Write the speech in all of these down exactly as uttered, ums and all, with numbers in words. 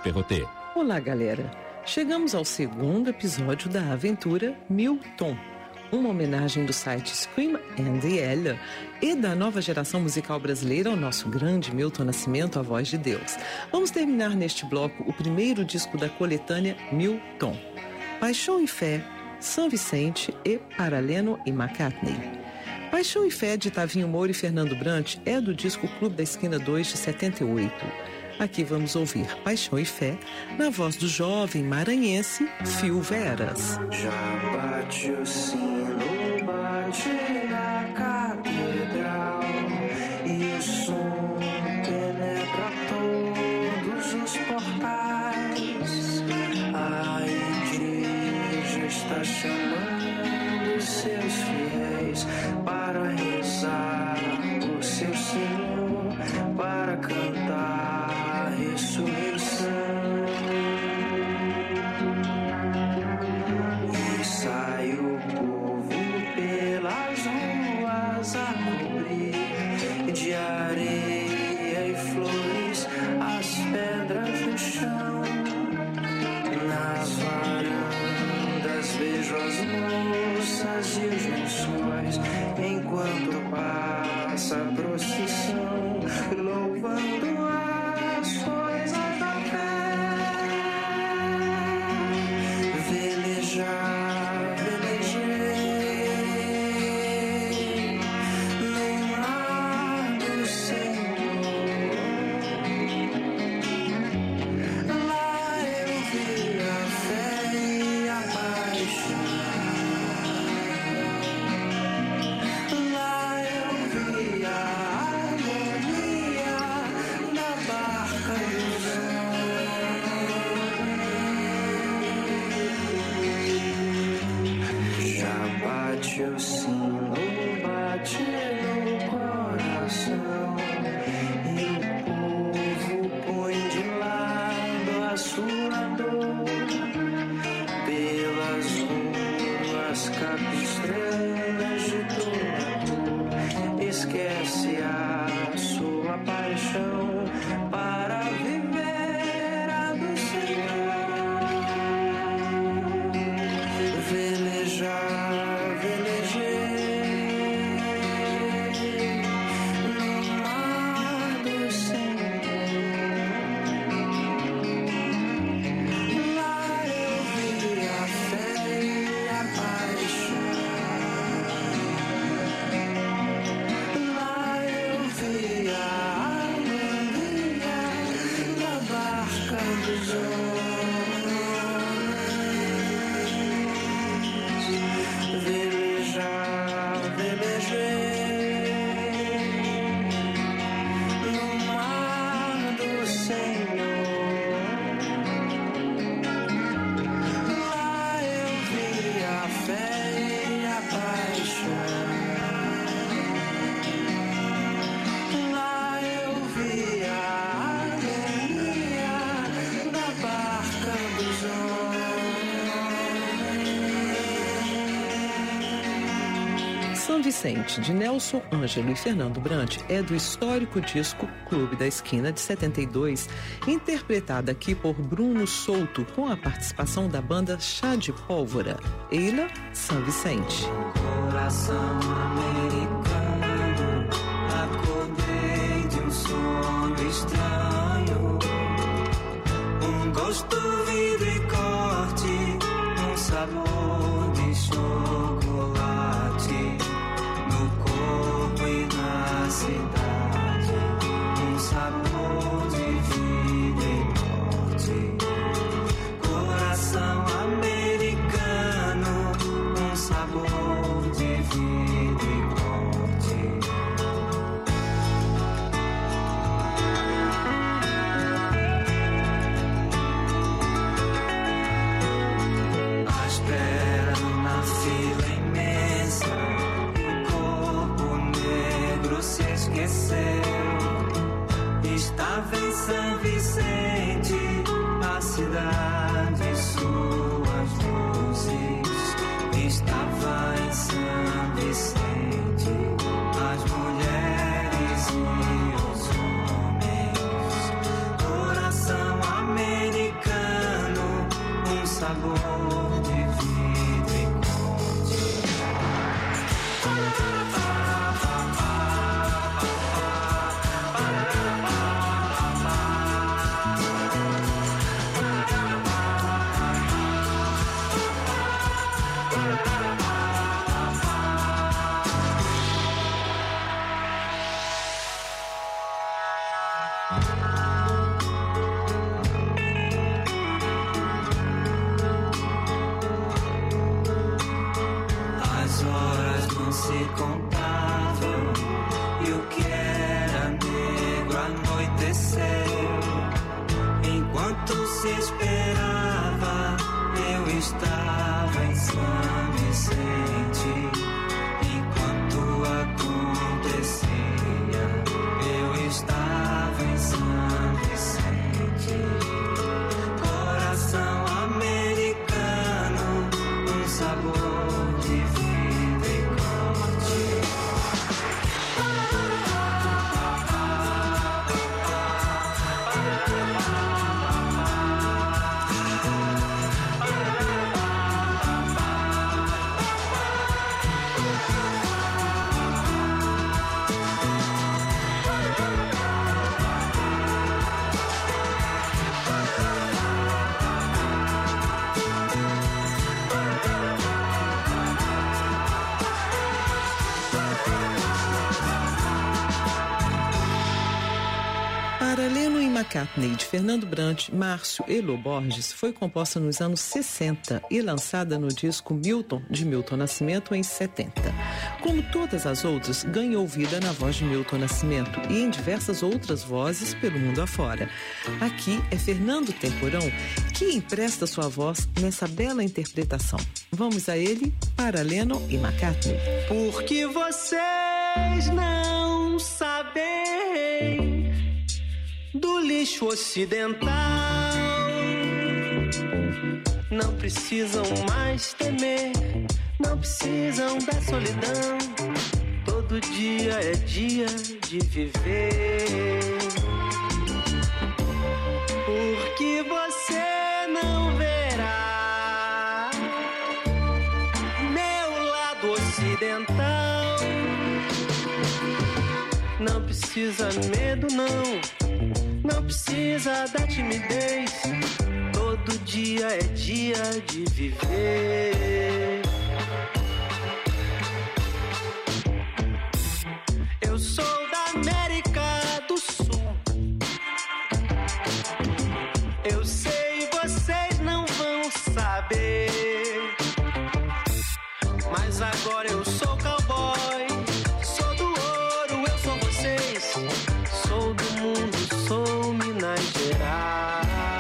Perrotet. Olá, galera. Chegamos ao segundo episódio da aventura Milton, uma homenagem do site Scream and Ella e da nova geração musical brasileira ao nosso grande Milton Nascimento, a voz de Deus. Vamos terminar neste bloco o primeiro disco da coletânea Milton, Paixão e Fé, São Vicente e Paralelo e McCartney. Paixão e Fé, de Tavinho Moura e Fernando Brant, é do disco Clube da Esquina dois de setenta e oito. Aqui vamos ouvir Paixão e Fé na voz do jovem maranhense Phil Veras. Já bate o sino, bate na catedral e o som penetra todos os portais. A igreja está chamando seus fiéis para rezar o seu Senhor, para cantar a ressurreição. E sai o povo pelas ruas a cobrir de areia e flores as pedras no chão. Nas varandas vejo as moças e os lençóis enquanto passa a procissão, louvando as coisas da fé. Velejar, velejei no mar do Senhor. Lá eu vi a fé e a paixão. Lá eu vi a harmonia na barca dos homens. Já bate o sino, bate no coração, e o povo põe de lado a sua dor. Pelas ruas capistranas de todo, esquece a sua paixão para viver a do Senhor. Velejar, velejei no mar do Senhor. Lá eu vi a fé e a paixão. Lá eu vi a harmonia na barca dos homens. Velejar, velejei no mar do Senhor. Lá eu vi a fé e a paixão. Lá eu vi a harmonia na barca dos homens. São Vicente, de Nelson Ângelo e Fernando Brant, é do histórico disco Clube da Esquina de setenta e dois, interpretada aqui por Bruno Souto, com a participação da banda Chá de Pólvora. Eila, São Vicente. Coração americano, acordei de um sono estranho. Um gosto, vidro e corte, um sabor de chocolate no corpo e na cidade. Um sabor de vida e morte. Coração americano, um sabor de vida e morte. À espera numa fila imensa, o corpo negro se esqueceu. Estava em São Vicente, a cidade, suas luzes. Estava em São Vicente, as mulheres e os homens. Coração americano. tudo se esperava, eu estava em São Vicente. Enquanto acontecia, eu estava em São Vicente. Coração americano, um sabor de vida e corte. Para Lennon e McCartney, de Fernando Brant, Márcio e Lô Borges, foi composta nos anos sessenta e lançada no disco Milton, de Milton Nascimento, em setenta. Como todas as outras, ganhou vida na voz de Milton Nascimento e em diversas outras vozes pelo mundo afora. Aqui é Fernando Temporão que empresta sua voz nessa bela interpretação. Vamos a ele, para Lennon e McCartney. Porque vocês não sabem do lixo ocidental, não precisam mais temer, não precisam da solidão. Todo dia é dia de viver. Porque você não verá meu lado ocidental. Não precisa medo, não. Não precisa da timidez. Todo dia é dia de viver. Eu sou da América do Sul. Eu sei, vocês não vão saber. Mas agora eu sou cowboy. Sou do ouro, eu sou vocês. Sou do mundo, sou Minas Gerais.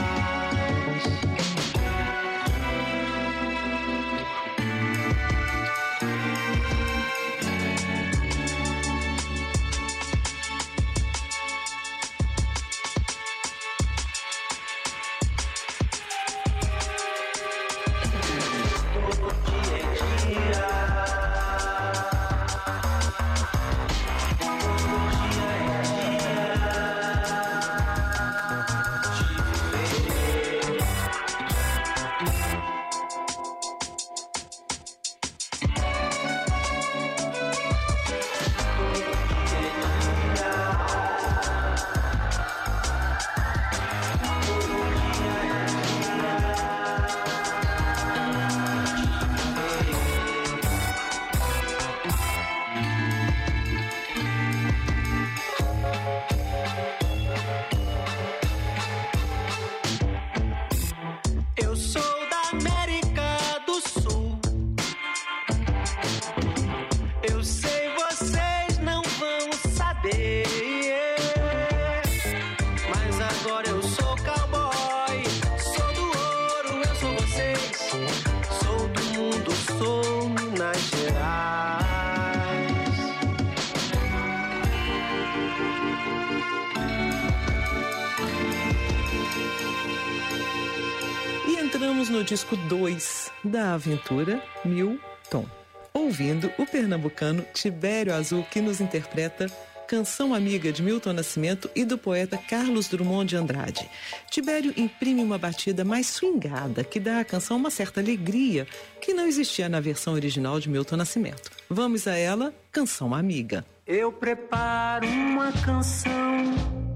No disco dois da aventura Milton, ouvindo o pernambucano Tibério Azul, que nos interpreta Canção Amiga, de Milton Nascimento e do poeta Carlos Drummond de Andrade. Tibério imprime uma batida mais swingada, que dá à canção uma certa alegria que não existia na versão original de Milton Nascimento. Vamos a ela, Canção Amiga. Eu preparo uma canção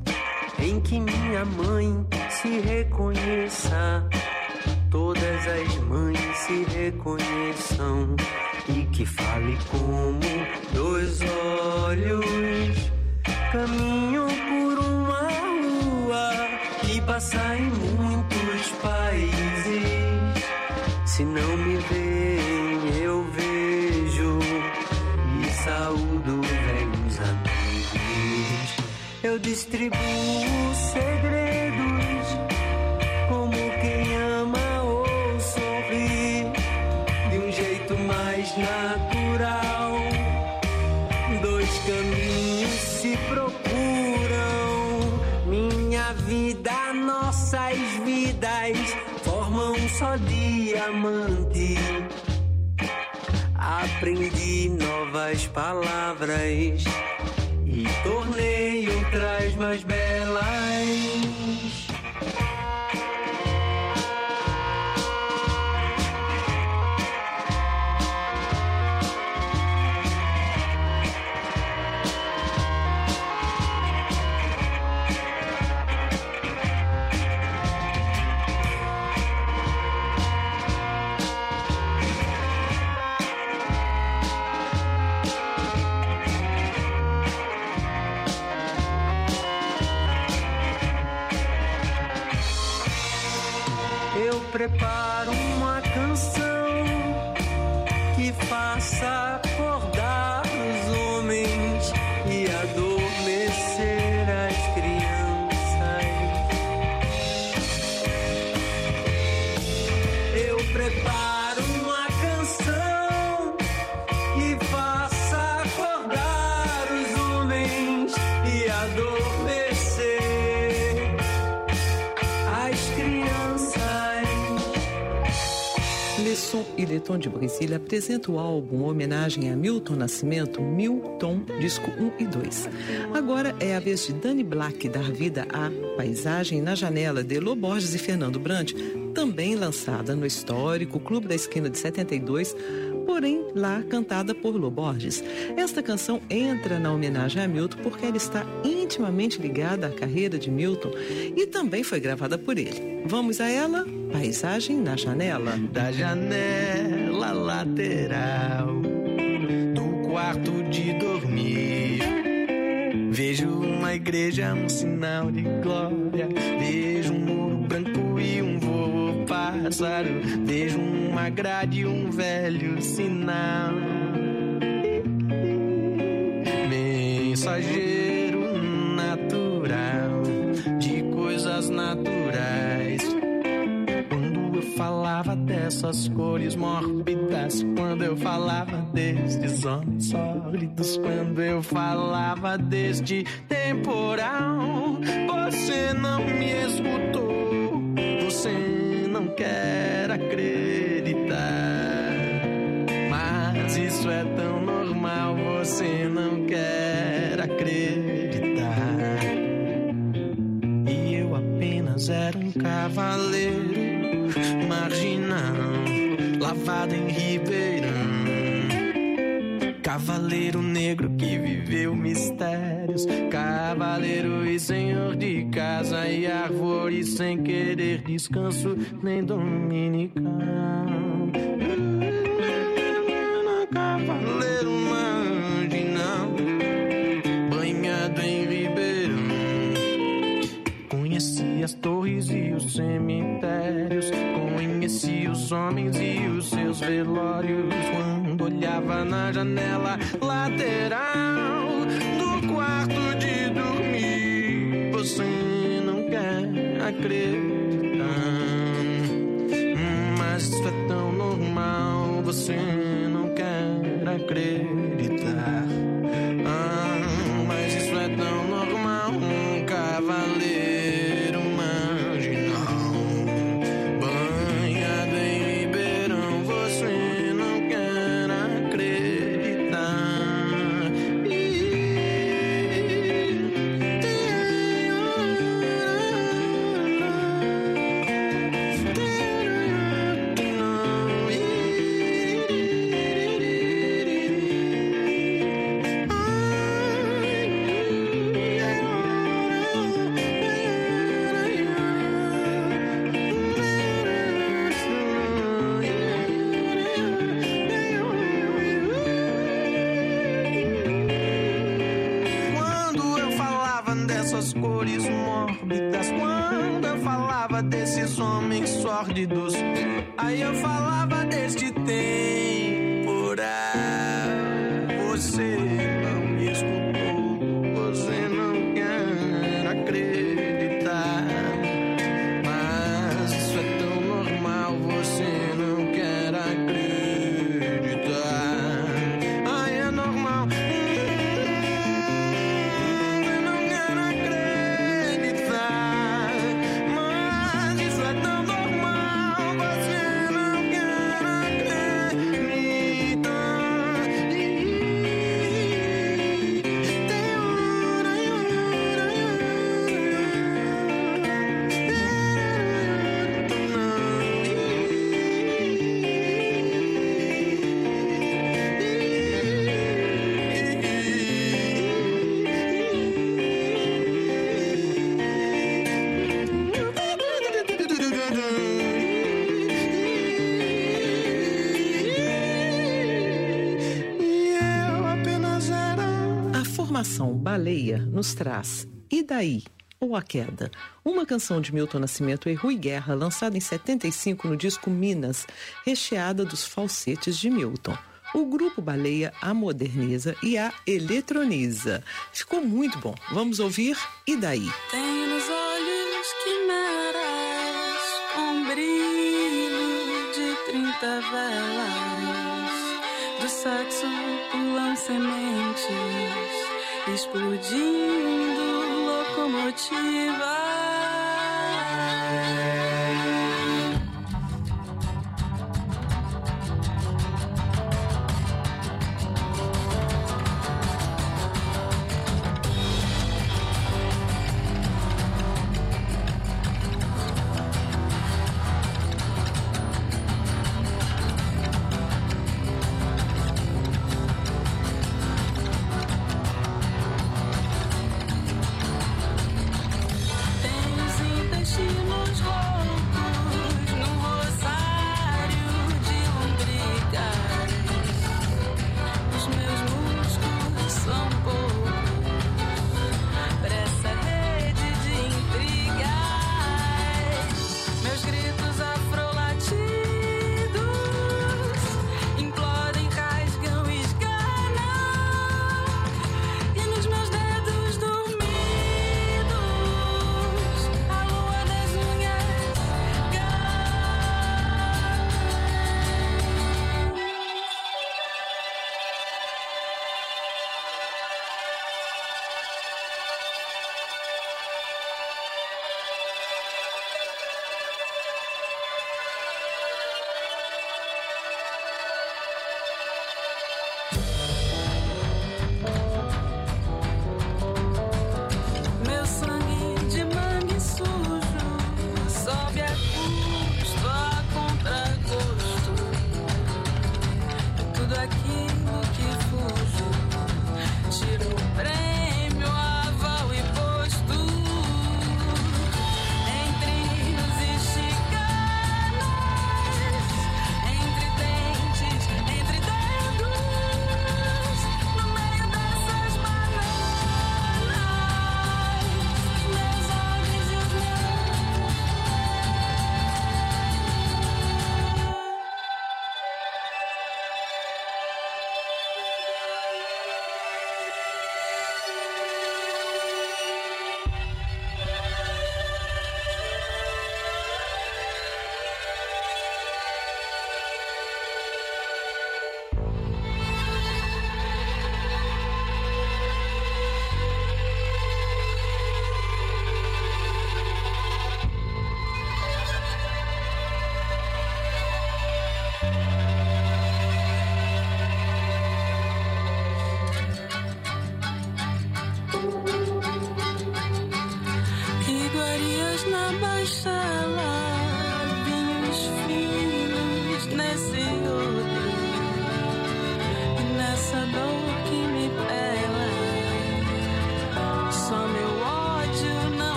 em que minha mãe se reconheça, todas as mães se reconheçam, e que fale como dois olhos caminham por uma rua que passa em muitos países. Se não me veem, eu vejo e saúdo velhos amigos. Eu distribuo segredos um só diamante. Aprendi novas palavras e tornei outras mais belas. Preparo uma canção que faça acordar os homens e adormecer as crianças. Eu preparo uma canção que faça acordar os homens e adormecer as crianças. Lesson e Letton de Brasília apresenta o álbum homenagem a Milton Nascimento, Milton, disco um e dois. Agora é a vez de Dani Black dar vida à Paisagem na Janela, de Lô Borges e Fernando Brant, também lançada no histórico Clube da Esquina de setenta e dois, porém lá cantada por Lô Borges. Esta canção entra na homenagem a Milton porque ela está intimamente ligada à carreira de Milton e também foi gravada por ele. Vamos a ela? Paisagem na Janela. Da janela lateral do quarto de dormir, vejo uma igreja, um sinal de glória. Vejo um muro branco e um voo pássaro. Vejo uma grade e um velho sinal. Mensageiro natural de coisas naturais. Quando eu falava dessas cores mórbidas, quando eu falava destes homens sólidos, quando eu falava deste temporal, você não me escutou, você não quer acreditar. Mas isso é tão normal, você não quer acreditar. E eu apenas era um cavaleiro marginal, lavado em Ribeirão. Cavaleiro negro que viveu mistérios, cavaleiro e senhor de casa e árvore, sem querer descanso nem dominical. Cavaleiro marginal, banhado em Ribeirão. Conheci as torres e os cemitérios, conheci os homens e os seus velórios. Quando olhava na janela lateral do quarto de dormir, você não quer acreditar. Mas isso é tão normal, você não quer acreditar. Ah, mas isso é tão normal, um cavaleiro marginal, banhado em Ribeirão, você não quer acreditar. Dessas cores mórbidas, quando eu falava desses homens sórdidos, aí eu falava deste temporal. Você não me escutou, você não quer acreditar. Mas isso é tão normal, você não quer acreditar. Ai, é normal. Você A formação Baleia nos traz E Daí? Ou A Queda, uma canção de Milton Nascimento e Rui Guerra, lançada em setenta e cinco no disco Minas, recheada dos falsetes de Milton. O grupo Baleia a moderniza e a eletroniza. Ficou muito bom. Vamos ouvir E Daí? Tem nos olhos quimeras, com brilho de trinta velas, do sexo pulam sementes, explodindo locomotiva.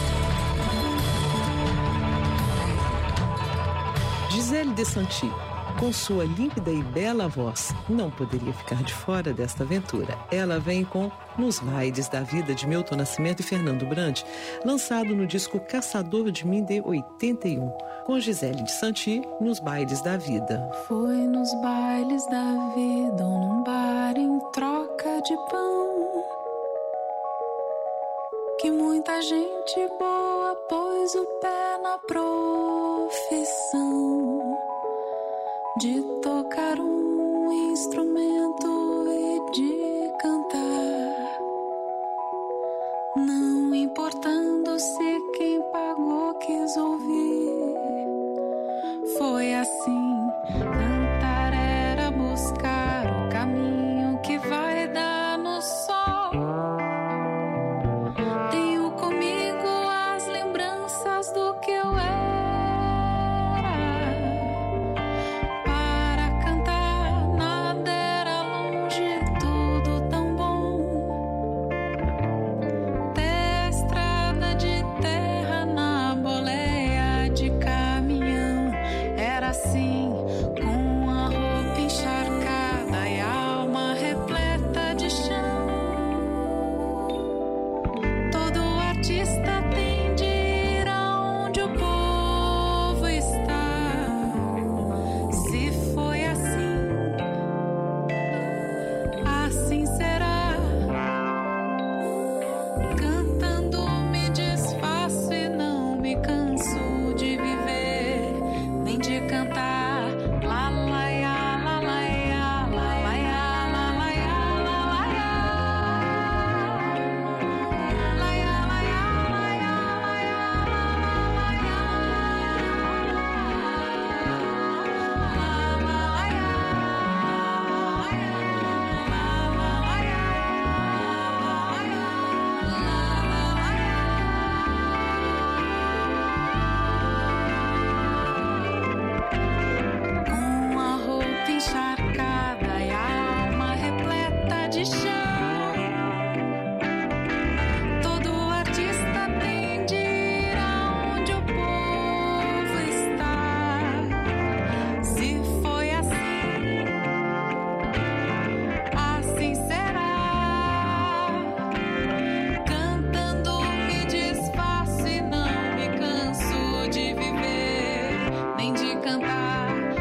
Gisele de Santi, Com sua límpida e bela voz, não poderia ficar de fora desta aventura. Ela vem com Nos Bailes da Vida, de Milton Nascimento e Fernando Brant, lançado no disco Caçador de Mim, de oitenta e um, com Gisele de Santi, Nos Bailes da Vida. Foi nos bailes da vida ou num bar em troca de pão que muita gente boa pôs o pé na profissão de tocar um instrumento e de cantar, não importando se quem pagou quis ouvir. Foi assim, cantar era buscar o caminho que vai dar no sol. Tenho comigo as lembranças do que eu era. Assim, com a roupa encharcada e a alma repleta de chão. Todo artista tem de ir aonde o povo está. Se foi assim, assim será. Cantando me desfaço e não me canso de viver, nem de cantar. La la ya, la la ya, la la ya, la la ya, la la ya. La ya, la ya, la ya, la ya, la ya. La la ya, encharcada e a alma repleta de chão. Todo artista tem de ir aonde o povo está. Se foi assim, assim será. Cantando me desfaço e não me canso de viver, nem de cantar.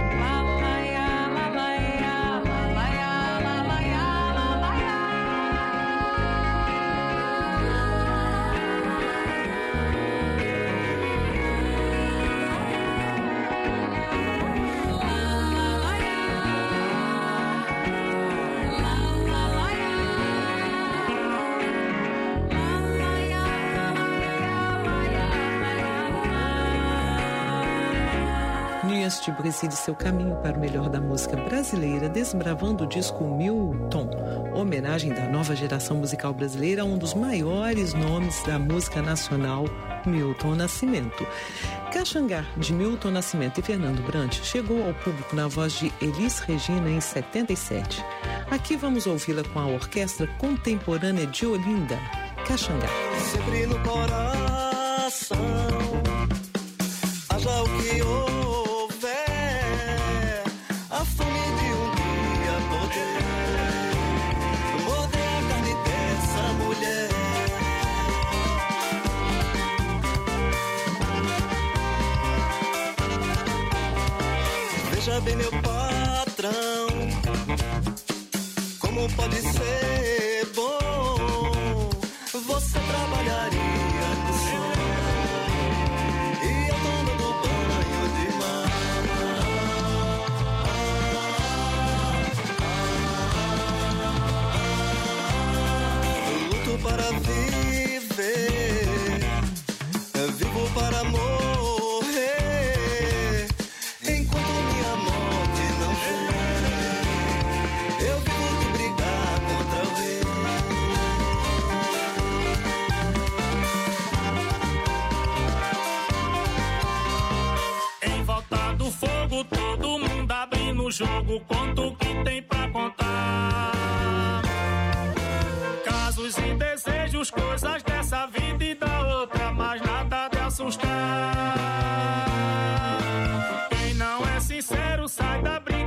De Brasília, seu caminho para o melhor da música brasileira, desbravando o disco Milton, homenagem da nova geração musical brasileira a um dos maiores nomes da música nacional, Milton Nascimento. Caxangá, de Milton Nascimento e Fernando Brant, chegou ao público na voz de Elis Regina em setenta e sete. Aqui vamos ouvi-la com a Orquestra Contemporânea de Olinda, Caxangá. Sempre no coração, haja o que houver, a fome de um dia poder morder a carne dessa mulher. Veja bem, meu patrão, como pode ser bom, você trabalharia no sol e eu dono do banho de mar. Luto para viver, vivo para morrer, enquanto minha morte não vier, eu vivo de brigar contra o rei. Em volta do fogo, todo mundo abrindo o jogo, conta o que tem pra contar. Casos e desejos, coisas dessa vida e da outra, mas nada de assustar. Quem não é sincero sai da briga.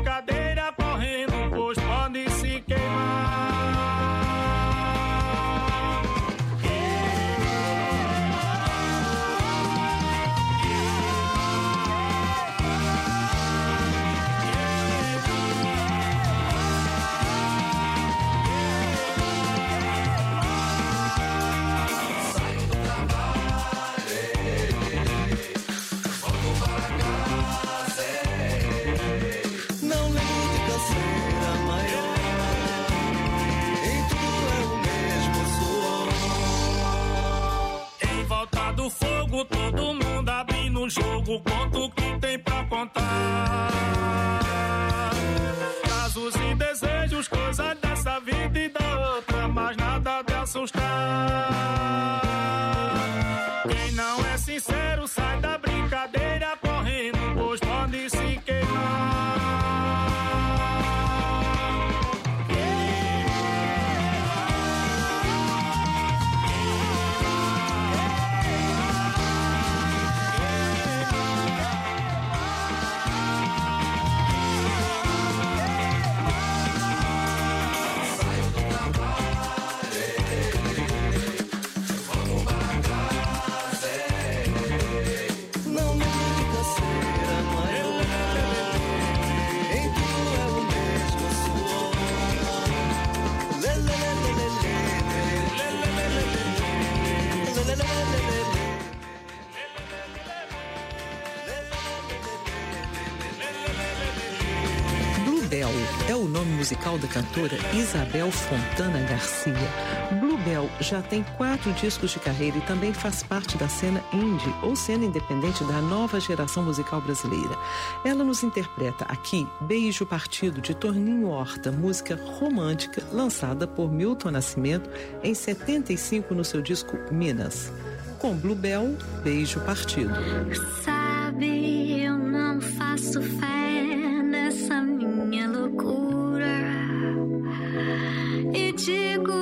fogo, todo mundo abrindo o jogo, conta o que tem pra contar. Casos e desejos, coisas dessa vida e da outra, mas nada de assustar. Quem não é sincero sai da brincadeira correndo, pois pode se queimar. É o nome musical da cantora Isabel Fontana Garcia. Bluebell já tem quatro discos de carreira e também faz parte da cena indie ou cena independente da nova geração musical brasileira. Ela nos interpreta aqui Beijo Partido, de Torninho Horta, música romântica lançada por Milton Nascimento em setenta e cinco no seu disco Minas. Com Bluebell, Beijo Partido. Sabe, eu não faço fé nessa minha loucura e digo,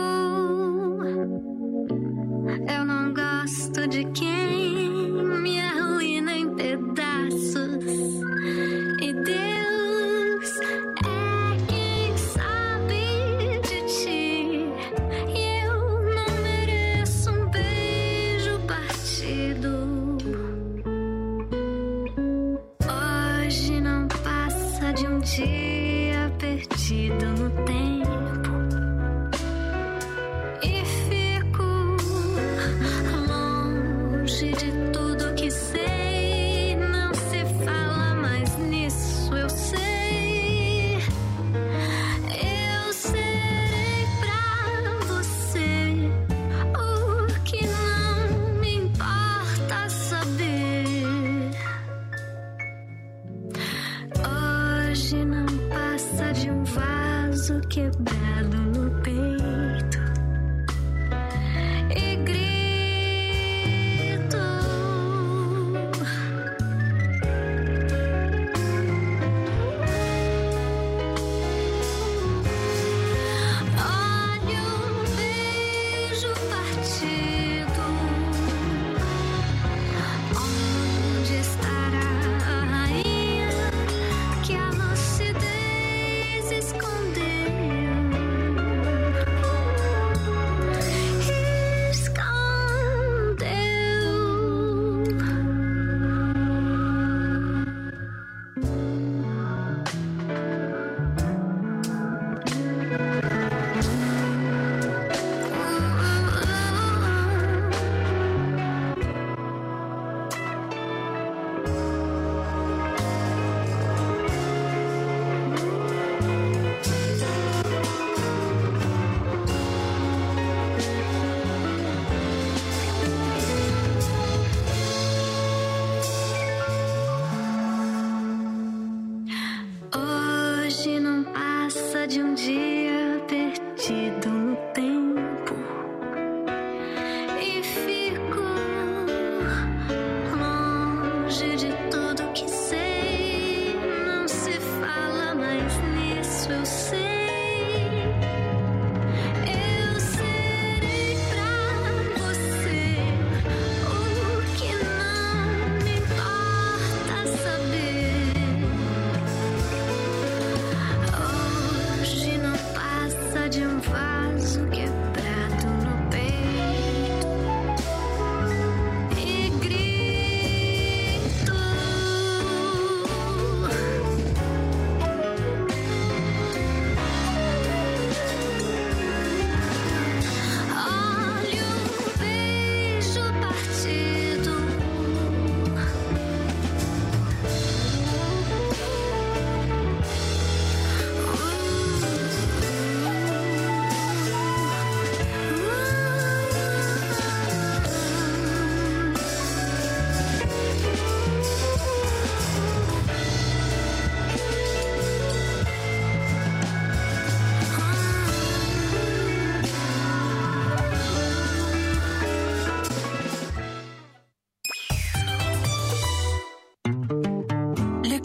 eu não gosto de quem me arruína em pedaços, e Deus é quem sabe de ti, e eu não mereço um beijo partido. Hoje não passa de um dia perdido no tempo, e fico longe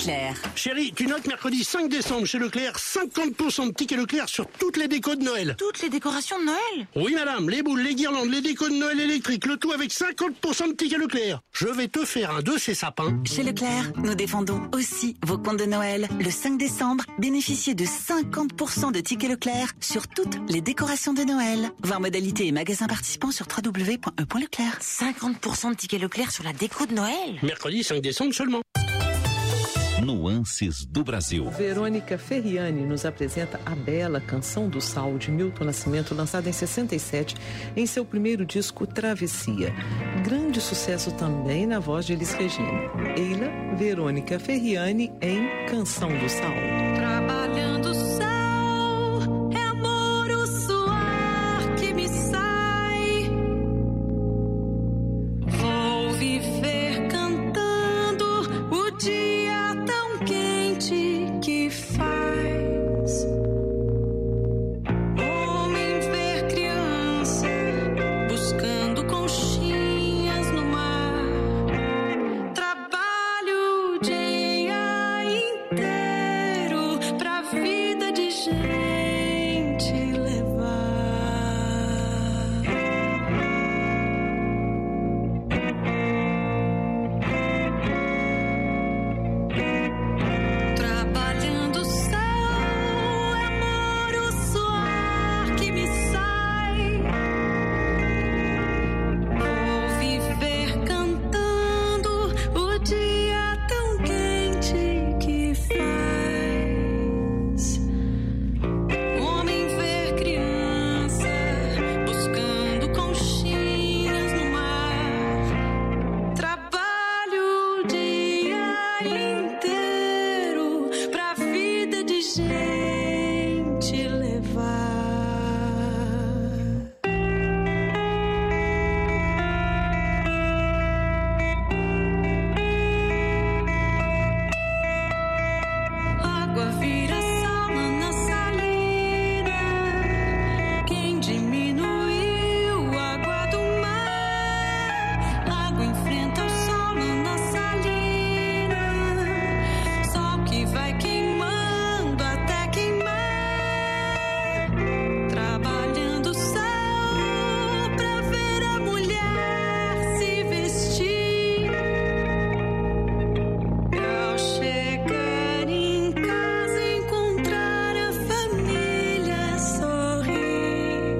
Leclerc. Chérie, tu notes mercredi cinq décembre chez Leclerc, cinquante pour cent de tickets Leclerc sur toutes les décos de Noël. Toutes les décorations de Noël? Oui madame, les boules, les guirlandes, les décos de Noël électriques, le tout avec cinquante pour cent de tickets Leclerc. Je vais te faire un de ces sapins. Chez Leclerc, nous défendons aussi vos comptes de Noël. Le cinq décembre, bénéficiez de cinquante pour cent de tickets Leclerc sur toutes les décorations de Noël. Voir modalités et magasins participants sur w w w point e point leclerc. cinquante pour cent de tickets Leclerc sur la déco de Noël? Mercredi cinq décembre seulement. Nuances do Brasil. Verônica Ferriani nos apresenta a bela Canção do Sal de Milton Nascimento, lançada em sessenta e sete em seu primeiro disco Travessia. Grande sucesso também na voz de Elis Regina. Eila, Verônica Ferriani em Canção do Sal. Trabalhando o sal, é amor o suor que me sai. Vou viver cantando o dia tão quente que faz. Homem ver criança buscando conchinhas no mar. Trabalho o dia inteiro pra vida de gente levar. Trabalhando o céu, é amor o suor que me sai. Vou viver cantando o dia tão quente que faz. Homem ver criança buscando conchinhas no mar. Trabalho o dia inteiro pra vida de gente levar. Água vira sal na salina. Quem diminuiu a água do mar? Água enfrenta o sol na salina. Sol que vai queimando até queimar. Trabalhando o céu pra ver a mulher se vestir. Ao chegar em casa, encontrar a família sorrir.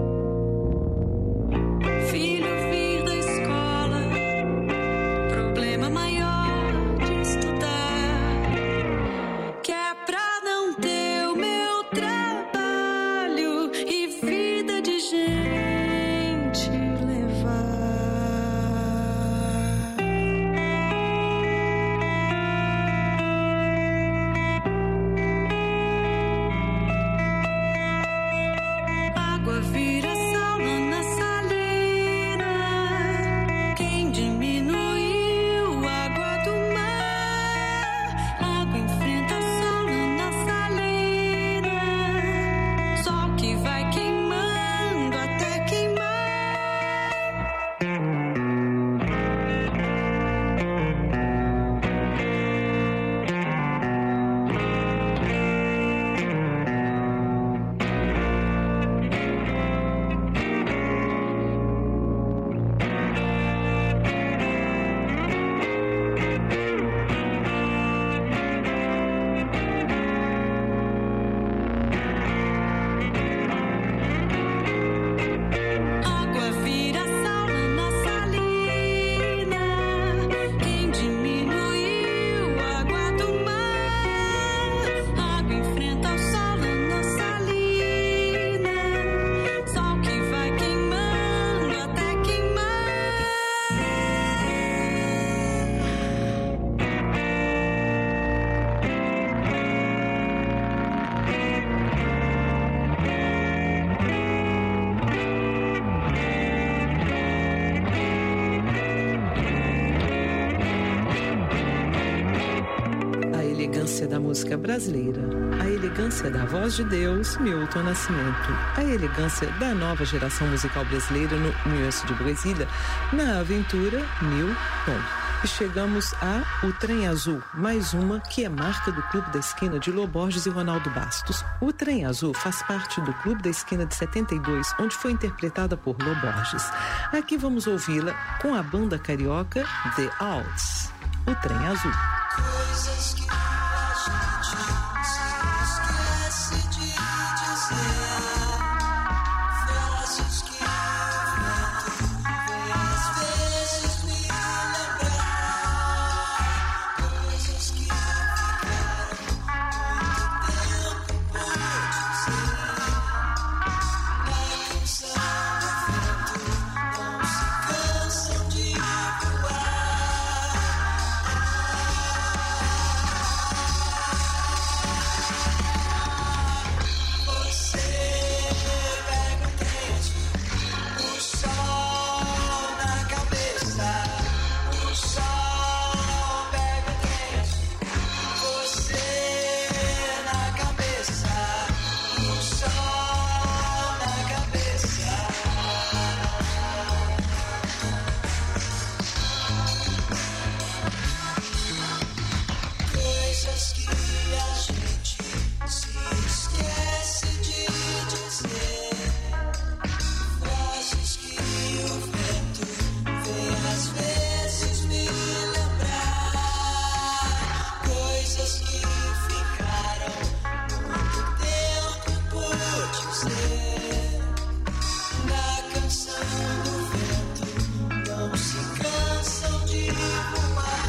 Filho vir da escola, problema maior de estudar. Que é pra não ter o meu trabalho e vida de gente levar. Água vira sal na salina. Quem diminuiu a água do mar? Água enfrenta o sol na salina. Sol que vai queimando até queimar. Água vira sal na salina. Quem diminuiu a água do mar? Água enfrenta o sol na salina. Sol que vai queimando até queimar. A elegância da música brasileira, a elegância da voz de Deus, Milton Nascimento, a elegância da nova geração musical brasileira no Nuances do Brasil, na aventura Milton. E chegamos a O Trem Azul, mais uma que é marca do Clube da Esquina de Lô Borges e Ronaldo Bastos. O Trem Azul faz parte do Clube da Esquina de setenta e dois, onde foi interpretada por Lô Borges. Aqui vamos ouvi-la com a banda carioca The Outs. O Trem Azul. Coisas que a gente se esquece de dizer, frases que o vento vem às vezes me lembrar, coisas que ficaram muito tempo por dizer, na canção do vento não se cansam de voar. Coisas que a gente se esquece de dizer, frases que o vento vem às vezes me lembrar, coisas que ficaram muito tempo por dizer, na canção do vento não se cansam de voar.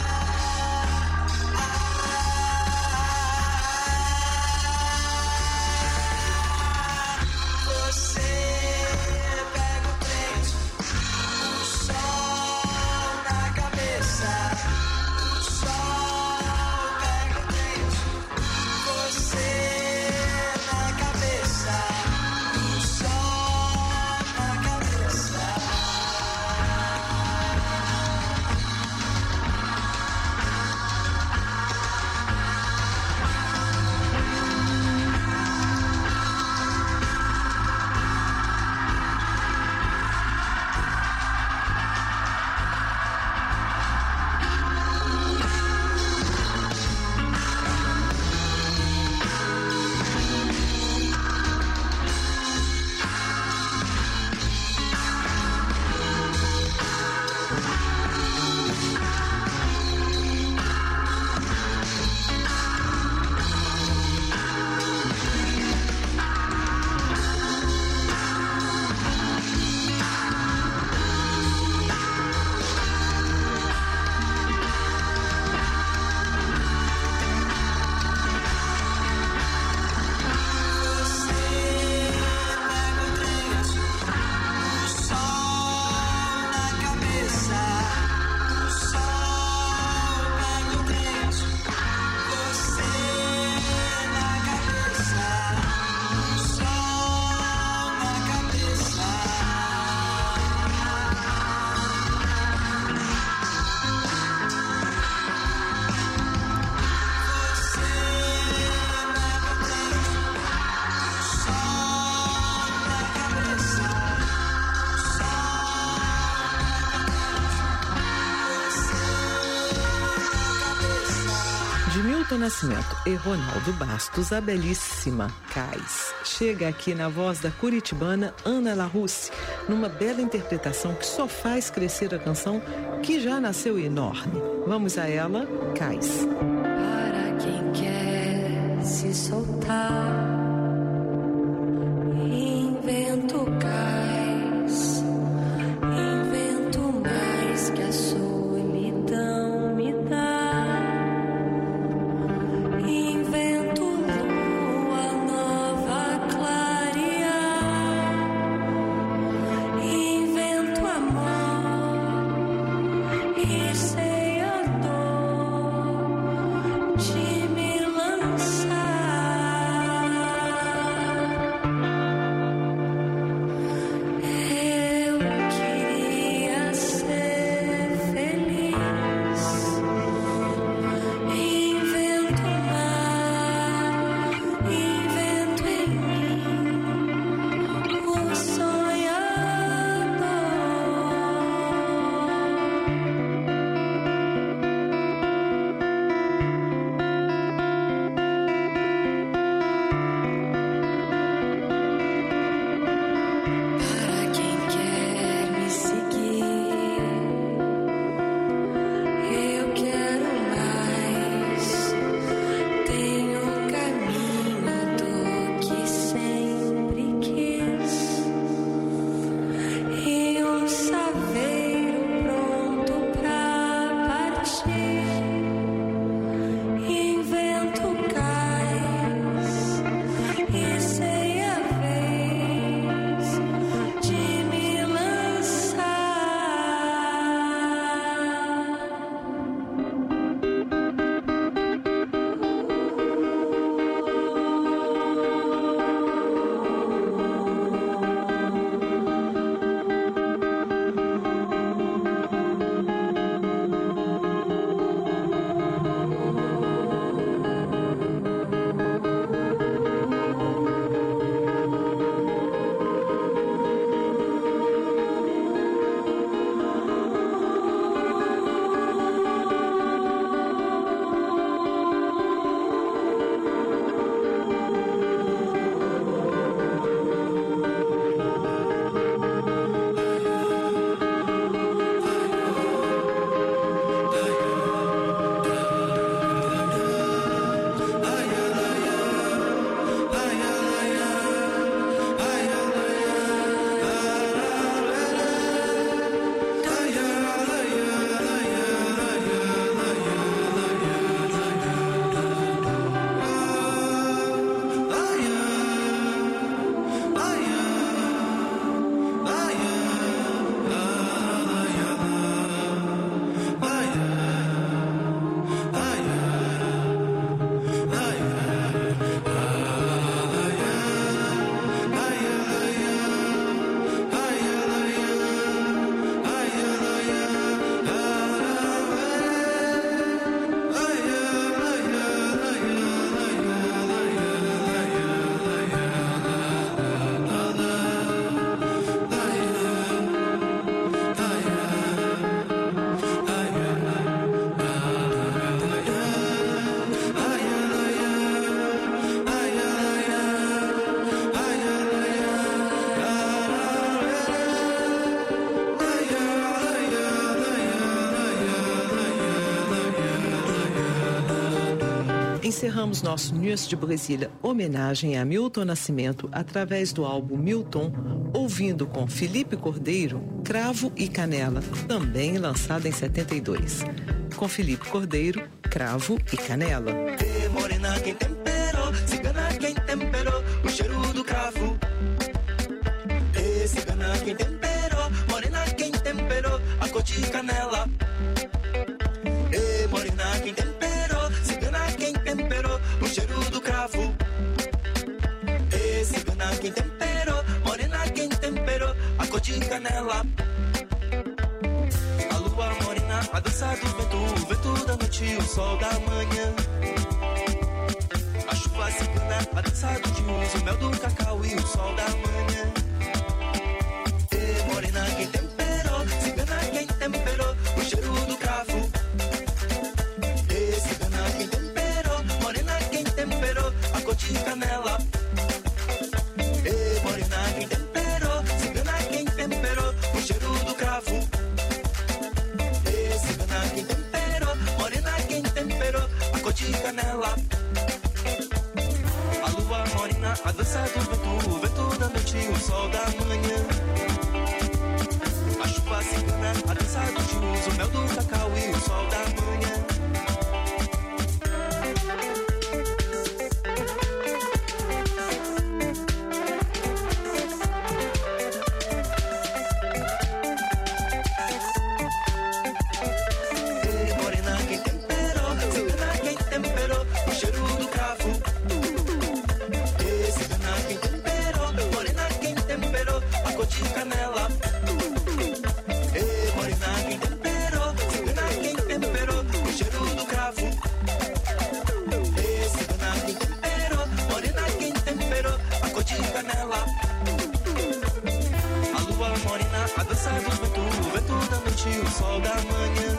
Nascimento e Ronaldo Bastos, a belíssima Cais chega aqui na voz da curitibana Ana Larousse, numa bela interpretação que só faz crescer a canção que já nasceu enorme. Vamos a ela, Cais. Para quem quer se soltar, invento cais, invento mais que a solidão me dá. De me lançar Encerramos nosso News de Brasília homenagem a Milton Nascimento através do álbum Milton, ouvindo com Felipe Cordeiro, Cravo e Canela, também lançado em setenta e dois. Com Felipe Cordeiro, Cravo e Canela. Ei, morena, quem temperou, cigana, quem temperou o cheiro do cravo. Ei, cigana, quem temperou, morena, quem temperou a cor de canela. Ei, morena, quem temperou, cigana, quem temperou o cheiro do cravo. Ei, cigana, quem temperou, morena, quem temperou a cor de canela. A lua morena, a dança do vento, o vento da noite, o sol da manhã. A chuva cigana, a dança do dias, o mel do cacau e o sol da manhã. Ei, morena, quem temperou, cigana, quem temperou o cheiro do cravo. Ei, cigana, quem temperou, morena, quem temperou a cor de canela. Ei, morena, quem temperou, cigana, quem temperou o cheiro do cravo. Ei, cigana, quem temperou, morena, quem temperou a cor de canela. A lua morena, a dança do vento, o vento da noite, o sol da manhã. A chuva cigana, a dança do dias, o mel do cacau e o sol da manhã. Ei, morena, quem temperou, cigana, quem temperou o cheiro do cravo. Ei, cigana, quem temperou, morena, quem temperou a cor de canela. Ei, morena, quem temperou, cigana, quem temperou o cheiro do cravo. Ei, cigana, quem temperou, morena, quem temperou a cor de canela. A lua morena, a dança do vento, o vento da noite, o sol da manhã.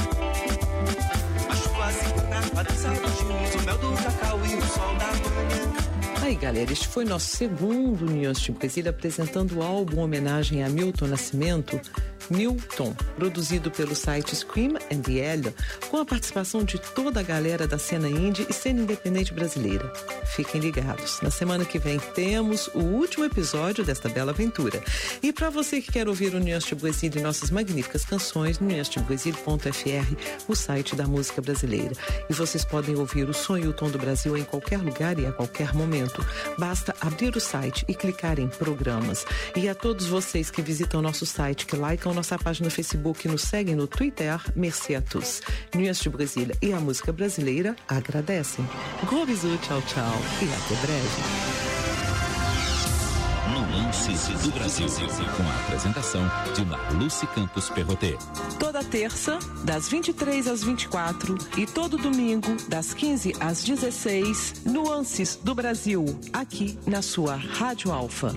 A chuva cigana, a dança do dias, o mel do cacau e o sol da manhã. Aí, galera, este foi nosso segundo News de Brasília, apresentando o álbum homenagem a Milton Nascimento, Milton, produzido pelo site Scream and Yell, com a participação de toda a galera da cena indie e cena independente brasileira. Fiquem ligados. Na semana que vem temos o último episódio desta bela aventura. E para você que quer ouvir o News de Brasília e nossas magníficas canções, news de brasília ponto f r, o site da música brasileira. E vocês podem ouvir o som e o tom do Brasil em qualquer lugar e a qualquer momento. Basta abrir o site e clicar em programas. E a todos vocês que visitam nosso site, que likam nossa página no Facebook e nos seguem no Twitter, merci a tous. News de Brasília e a música brasileira agradecem. Gros bisous, tchau, tchau e até breve. Nuances do Brasil, com a apresentação de Marluce Campos Perrotet. Toda terça, das vinte e três às vinte e quatro e todo domingo, das quinze às dezesseis, Nuances do Brasil, aqui na sua Rádio Alfa.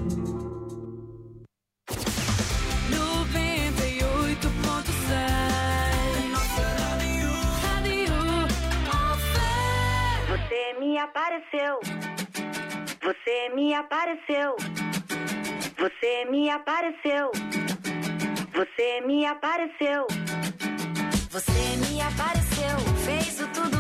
noventa e oito ponto sete Rádio Alfa. Você me apareceu. Você me apareceu. Você me apareceu. Você me apareceu. Você me apareceu, fez o tudo